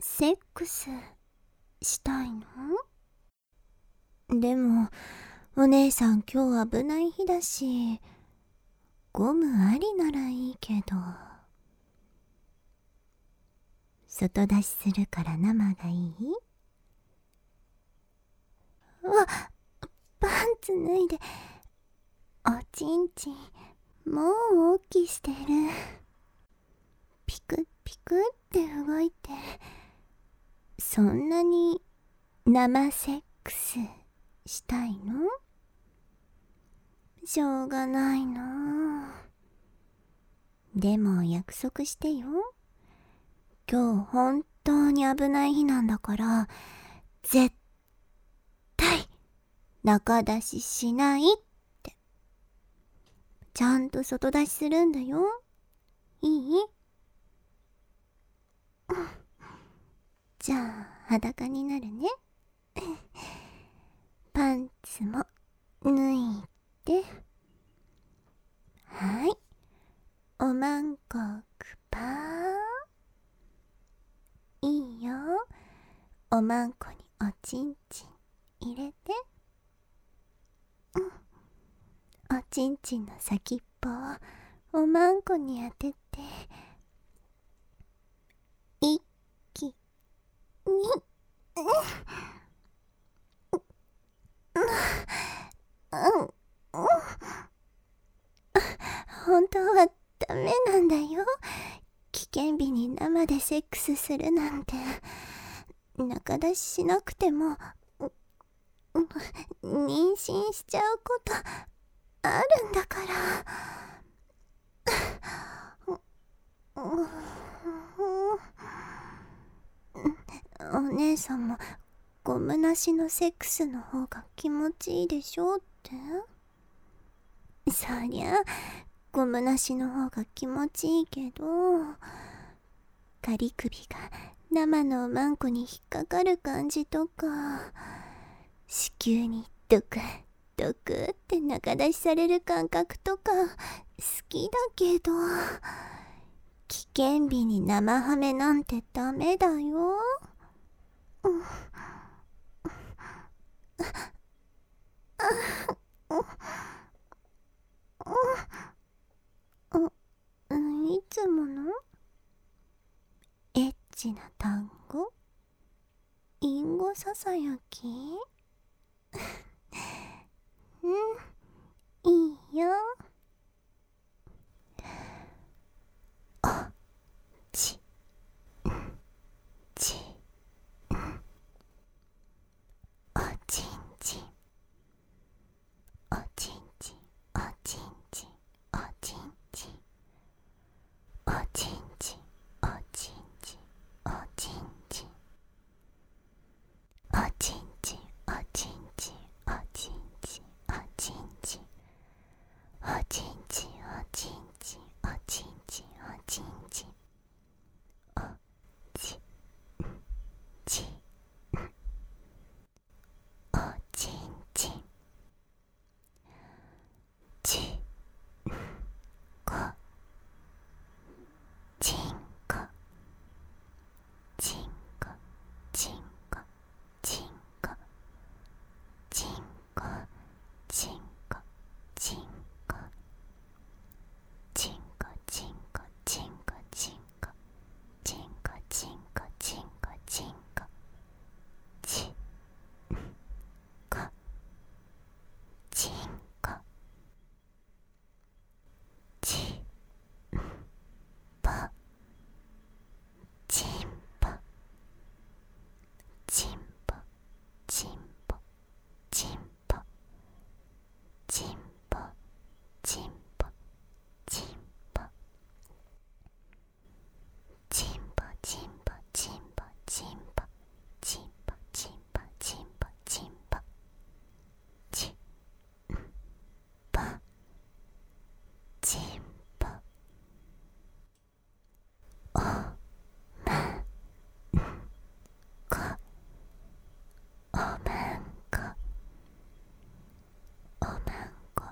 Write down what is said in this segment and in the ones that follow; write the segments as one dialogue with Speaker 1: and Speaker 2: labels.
Speaker 1: セックスしたいの？でもお姉さん今日危ない日だし、ゴムありならいいけど。外出しするから生がいい？パンツ脱いで。おちんちんもうおっきしてる。ピクピクって動いて。そんなに生セックスしたいの？しょうがないな。でも約束してよ。今日本当に危ない日なんだから、絶対中出ししないって。ちゃんと外出しするんだよ。いい？じゃあ裸になるね。パンツも脱いで。はい。おまんこくぱー。いいよ。おまんこにおちんちん入れて。おちんちんの先っぽをおまんこに当てて、一気に本当はダメなんだよ。危険日に生でセックスするなんて。中出ししなくても妊娠しちゃうことあるんだから。お姉さんもゴムなしのセックスの方が気持ちいいでしょって？そりゃゴムなしの方が気持ちいいけど、仮首が生のおまんこに引っかかる感じとか、子宮にドクドクって中出しされる感覚とか好きだけど、危険日に生ハメなんてダメだよ。いつものエッチな単語？隠語ささやき？いいよ。おちちおちんちんおちんちんおちんちんおちんちんおちんちんおちんちんおちんちんおちんちんおちんちんおちんちんおちんちんおちんちんおちんちんおちんちんおちんちんおちちおちんちんちこちんこちんこちんこちんこちんこちんこちんこちんこちんこちんこちんこちんこちんこちんこちんこちんこちんこちぽちんぽちんぽちんぽちんぽちんぽちんぽちんぽちんぽちんぽちんぽちんぽちんぽちんぽちんぽちんぽちんぽちんぽおまんこおまんこおまんこ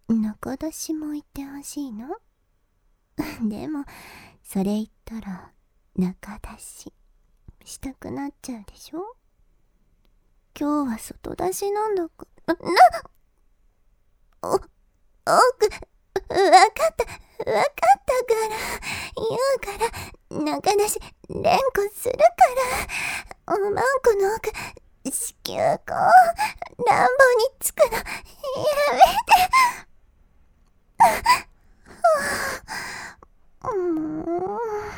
Speaker 1: 中出しも言ってほしいの？でもそれ言ったら中出ししたくなっちゃうでしょ。今日は外出しなんだかおく、わかったから言うから中出し連呼するから、おまんこの奥子宮口乱暴につくのやめて。もう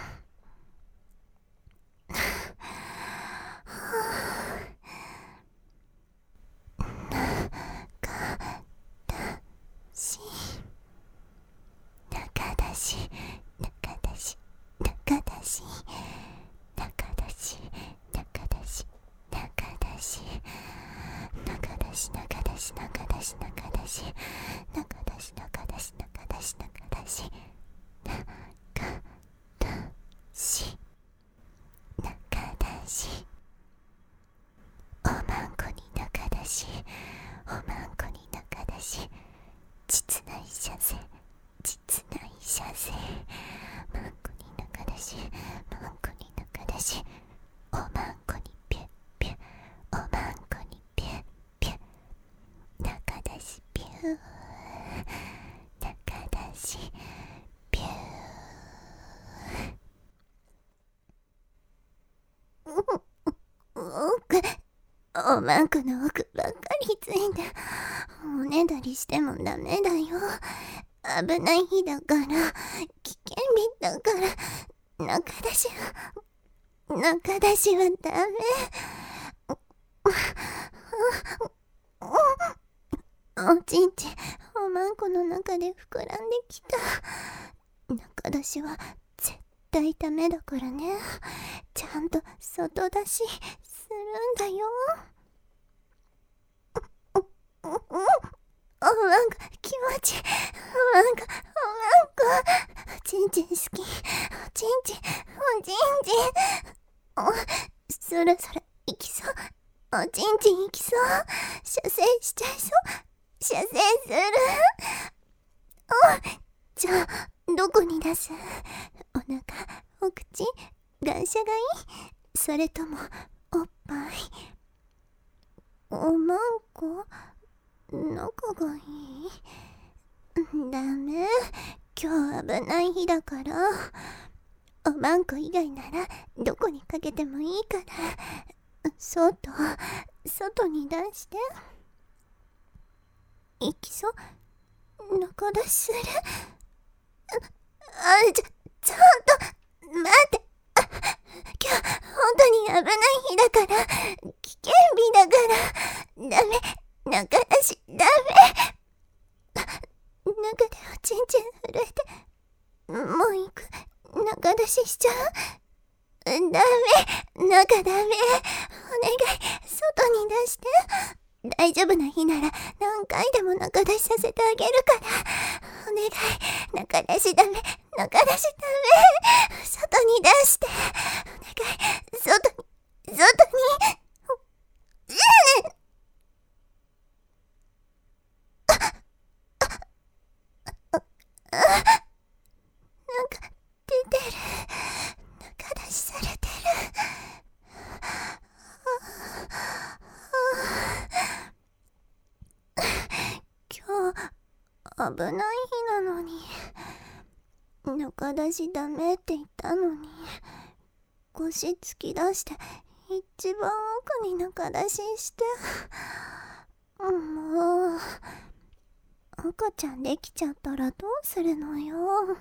Speaker 1: おまんこの奥ばっかりついておねだりしてもダメだよ。危ない日だから、危険日だから、中出しはダメ。おちんちんおまんこの中で膨らんできた。中出しは絶対ダメだからね。ちゃんと外出しするんだよ。おまんこ気持ちいい。おまんこおちんちん好き。おちんちんそろそろ行きそう。おちんちん行きそう。射精しちゃいそう。射精する。じゃあどこに出す？お腹、お口、眼射がいい？それともおっぱい？おまんこ中がいい？ダメ。今日危ない日だから。おまんこ以外ならどこにかけてもいいから、外に出して。行きそう？中出しする？ちょっと待って。今日本当に危ない日だから、危険日だから、ダメ。中出しダメ。中でおちんちん震えて、もう行く。中出ししちゃう？ダメ。中ダメ。お願い、外に出して。大丈夫な日なら何回でも中出しさせてあげるから。お願い、中出しダメ。中出しダメ。外に出して。お願い、外に。なんか出てる。中出しされてる。今日危ない日なのに、中出しダメって言ったのに、腰突き出して一番奥に中出しして、もう赤ちゃんできちゃったらどうするのよ。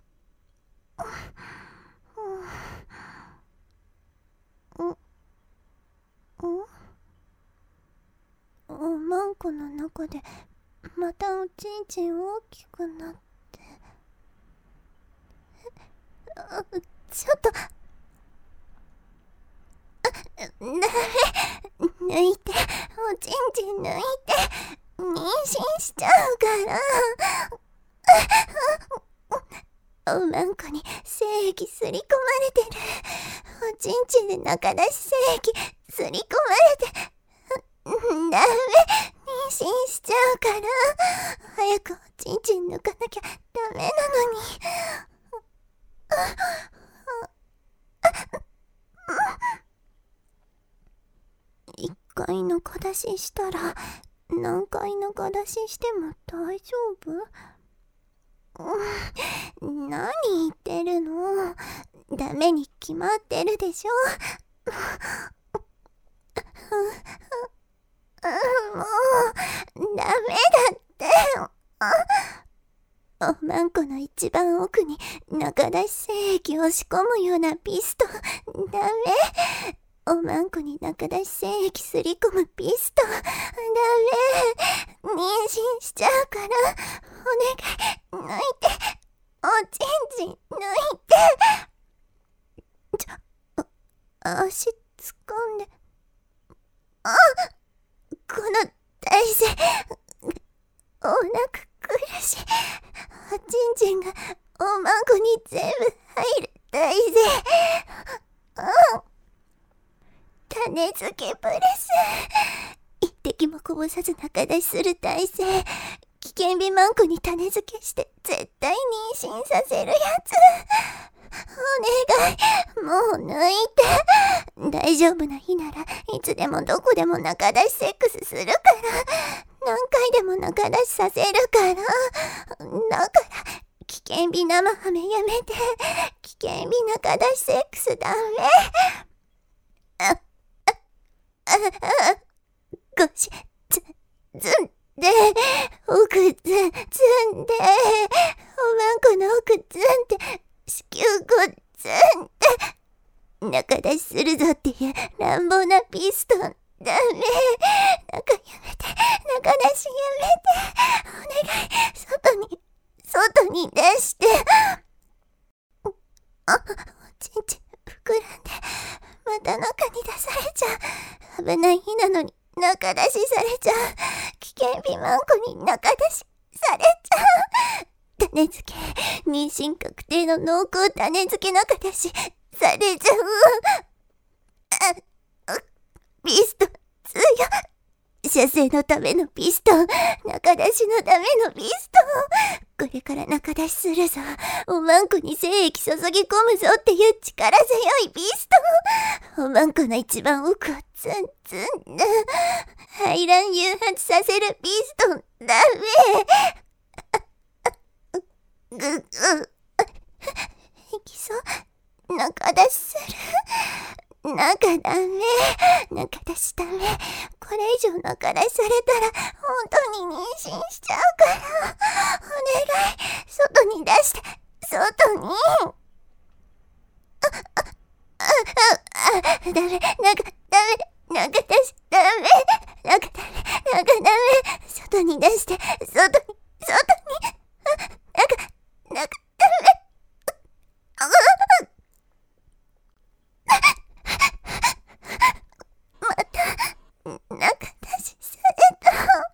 Speaker 1: おまんこの中でまたおちんちん大きくなって、ちょっとダメ。抜いて、おちんちん抜いて。妊娠しちゃうから。おまんこに精液すり込まれてる。おちんちんで中出し精液すり込まれて。ダメ。妊娠しちゃうから、早くおちんちん抜かなきゃダメなのに。一回中出ししたら何回中出ししても大丈夫？何言ってるの？ダメに決まってるでしょ。もうダメだって。おまんこの一番奥に中出し精液を仕込むようなピストダメ。おまんこに中出し精液すり込むピストダメ。妊娠しちゃうからお願い、抜いて。おちんちん抜いて。足突っ込んで。この体勢、お腹苦しい。おちんちんがおまんこに全部入る体勢。種付けプレス。一滴もこぼさず中出しする体勢。危険日まんこに種付けして絶対妊娠させるやつ。お願い、もう抜いて。大丈夫な日ならいつでもどこでも中出しセックスするから。何回でも中出しさせるから。だから危険日生ハメやめて。危険日中出しセックスダメ。ゴシズンで奥ズンでおまんこの奥ズンで子宮後ズンで中出しするぞっていう乱暴なピストンダメ。中やめて。中出しやめて。お願い、外に出して。おちんちん膨らんでまた中に出されちゃう。危ない日なのに中出しされちゃう。危険日まんこに中出しされちゃう。種付け、妊娠確定の濃厚種付け中出しされちゃう。ピストン強い。射精のためのピストン、中出しのためのピストン。これから中出しするぞ。おまんこに精液注ぎ込むぞっていう力強いピストン。おまんこの一番奥をツンツン排卵誘発させるピストンダメ。いきそう。中出しする。中ダメ。中出しダメ。これ以上中出しされたら本当に妊娠しちゃうから。お願い、外に出して。外に。ダメ。中出しダメ。中ダメ。外に出して。外に。中ダメ。また中出しされた。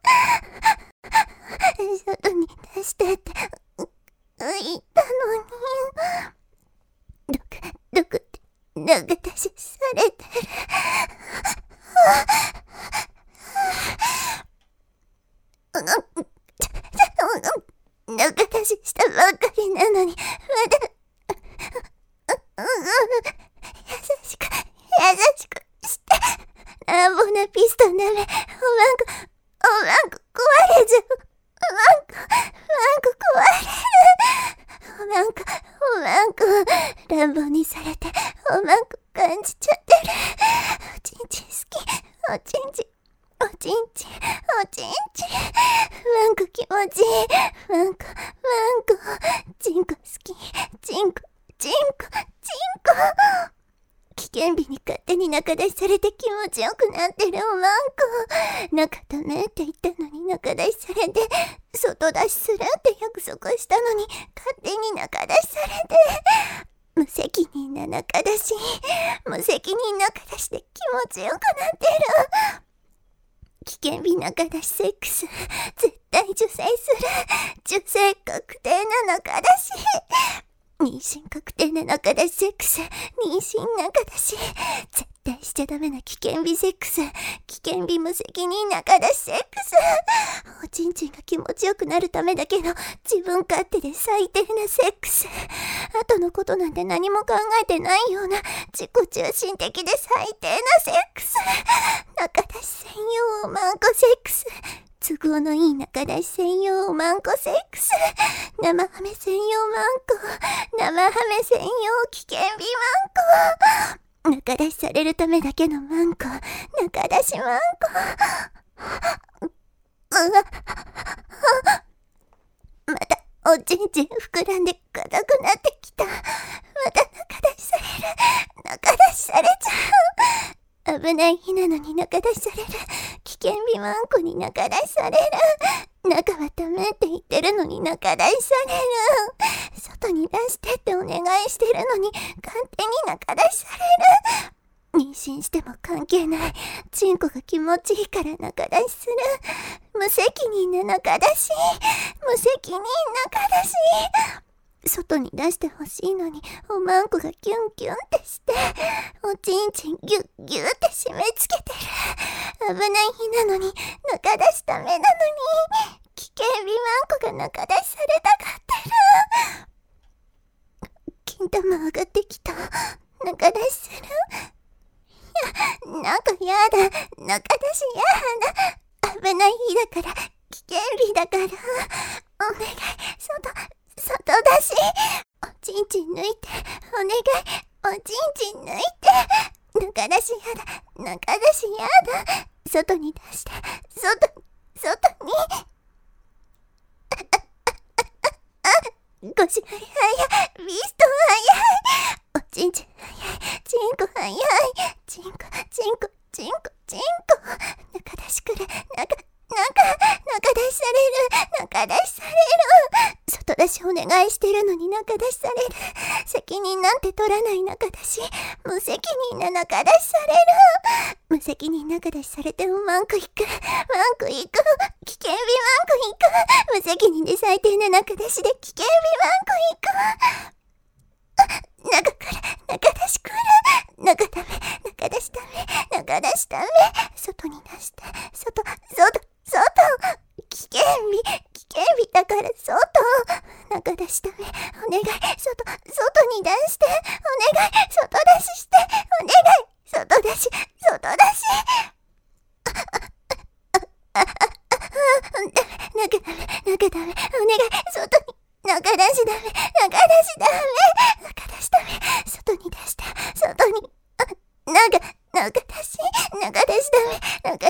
Speaker 1: 外に出してって言ったのに。どこって中出しされてる。中出ししたばっかりなのにまだ優しくして。乱暴なピストンダメ。おまんこ壊れちゃう。おまんこ壊れる。おまんこ乱暴にされておまんこ感じちゃってる。おちんちん好き。おちんちんわんこ気持ちいい。わんこちんこ好き。ちんこ危険日に勝手に中出しされて気持ちよくなってるおまんこ。中ダメって言ったのに中出しされて、外出しするって約束したのに勝手に中出しされて、無責任な中出し。無責任中出しで気持ちよくなってる。危険日中出しセックス絶対受精する。受精確定な中出し。 妊娠確定な中出しセックス、妊娠中出し、絶対しちゃダメな危険日セックス、危険日無責任中出しセックス、おちんちんが気持ちよくなるためだけの自分勝手で最低なセックス、後のことなんて何も考えてないような自己中心的で最低なセックス、中出し専用マンコセックス、都合のいい中出し専用マンコセックス、生ハメ専用マンコ、生ハメ専用危険日マンコ、中出しされるためだけのマンコ、中出しマンコ。またおちんちん膨らんで硬くなってきた。また中出しされる。中出しされちゃう。危ない日なのに中出しされる。危険日マンコに中出しされる。中はダメって言ってるのに中出しされる。外に出してってお願いしてるのに勝手に中出しされる。妊娠しても関係ない。チンコが気持ちいいから中出しする。無責任な中出し。無責任中出し。外に出してほしいのに、おまんこがキュンキュンってして、おちんちんギュッギュッって締め付けてる。危ない日なのに、中出しダメなのに、危険日まんこが中出しされたがってる。金玉上がってきた。中出しする？いや、なんかやだ。中出しやだ。危ない日だから、危険日だから。お願い、外出し。おちんちん抜いて。お願い、おちんちん抜いて。中出しやだ。中出しやだ。外に出して。外に。腰早い。ビスト早い。おちんちん早い。チンコ早い。チンコ。中出しくる。中出しされる。中出しされる。外出しお願いしてるのに中出しされる。責任なんて取らない中出し。無責任な中出しされる。無責任中出しされてもマンコ行く。危険日マンコ行く。無責任で最低な中出しで危険日マンコ行く。中来る。中出し来る。中ダメ。中出しダメ。中出しダメ。外に出して。外。危険日だから外。中出しダメ。お願い。外に出して。お願い。外出しして。お願い。外出し。中ダメ。お願い。外に。中出しダメ。中出しダメ。外に出して。外に。中出しダメ。中出しダメ。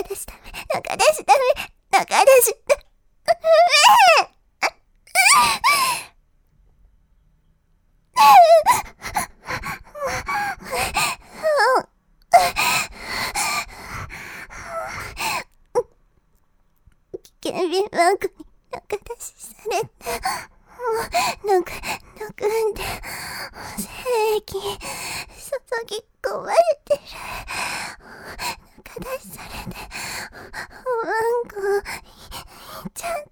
Speaker 1: 危険日マンコに中出しされて、なんで精液注ぎ込まれてる。中出しされておまんこいっちゃった。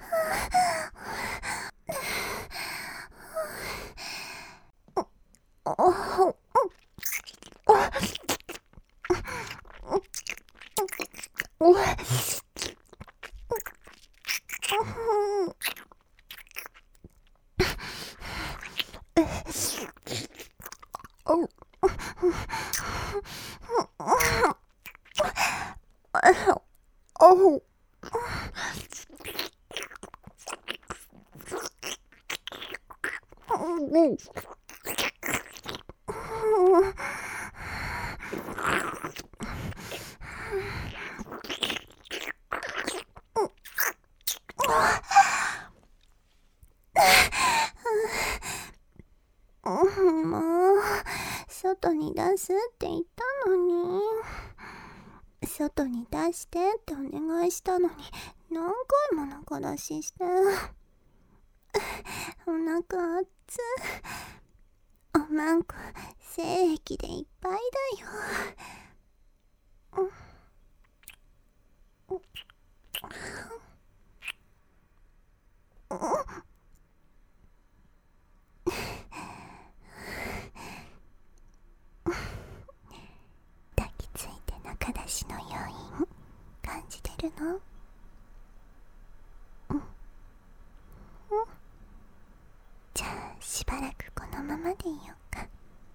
Speaker 1: もう、外に出すって言ったのに。外に出してってお願いしたのに、何回も中出しして。お腹熱。おまんこ、精液でいっぱいだよ。 私の要因感じてるの？うん。じゃあしばらくこのままでいようか。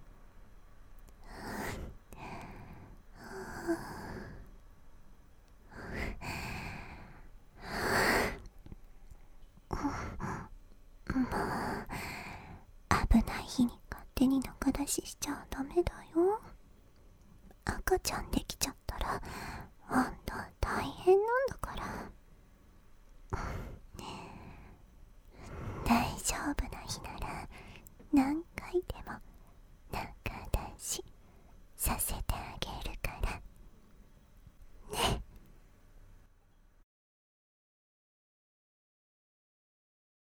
Speaker 1: もう危ない日に勝手に中出ししちゃダメだよ。赤ちゃんできちゃったらあんた大変なんだから。大丈夫な日なら何